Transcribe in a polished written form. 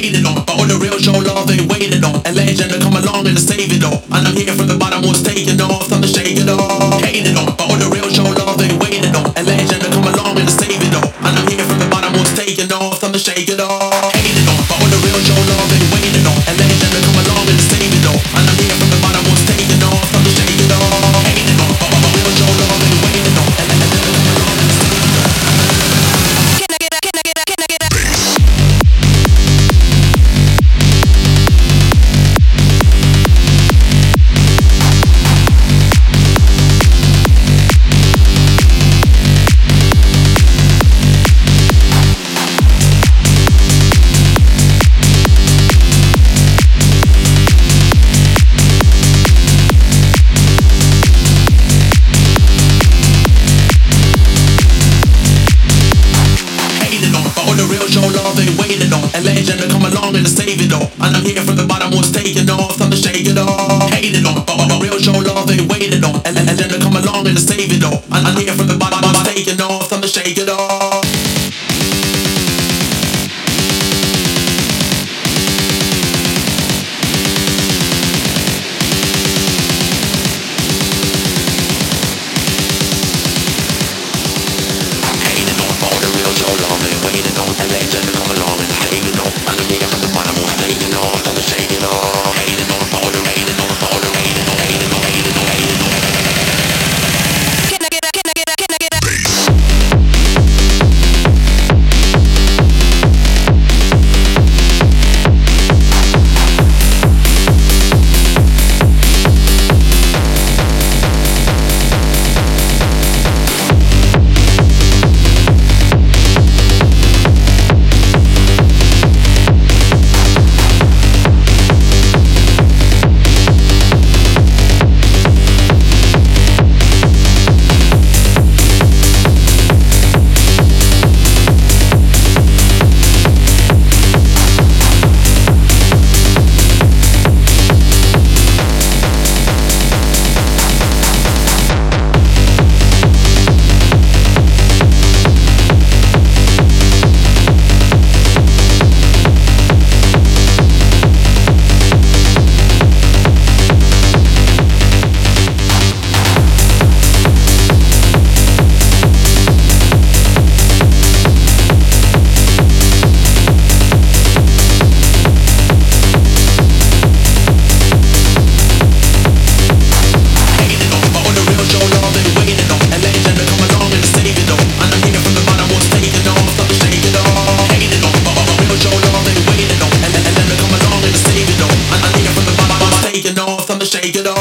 hated on. But all the real show love they waited on. A legend to come along and to save it all. And I'm here from the bottom, was taking off, time to shake it off. Hated on, but all the real show love they waited on. A legend to come along and to save it all. And I'm here from the bottom, was taking off, time to shake it off. Hated on, but all the real show love they waited on. A legend to come along and to save it all. And I'm here from the bottom, was taking off, time to shake it off. Hated on, but all the real show love they waited on. A legend to come along and to save it all. A legend to come along and to save it all. And I'm here from the bottom, was taking off, time to shake it off. Hated on, but all the real show love they waited on. A legend to come along and to save it all. And I'm here from the bottom, was taking off, time to shake it off. Hated on, but all the real show love they waited on. A legend to come along and to save it all. And I'm here from the bottom, was taking off, time to shake it off. Hated on, but all the hated on, but all the hated on, hated on, hated on, hated on. Shake it off.